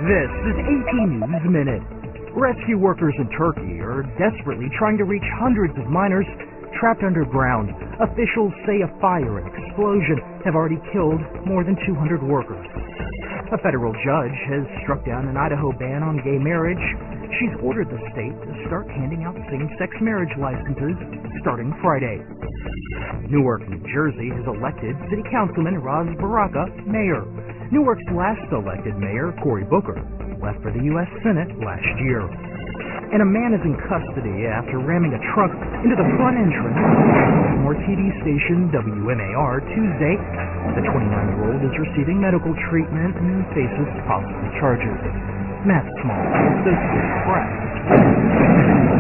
This is 18 News Minute. Rescue workers in Turkey are desperately trying to reach hundreds of miners trapped underground. Officials say a fire and explosion have already killed more than 200 workers. A federal judge has struck down an Idaho ban on gay marriage. She's ordered the state to start handing out same-sex marriage licenses starting Friday. Newark, New Jersey has elected City Councilman Ras Baraka mayor. Newark's last elected mayor, Cory Booker, left for the U.S. Senate last year. And a man is in custody after ramming a truck into the front entrance of Baltimore TV station WMAR Tuesday. The 29-year-old is receiving medical treatment and faces possible charges. Matt Small, Associated Press.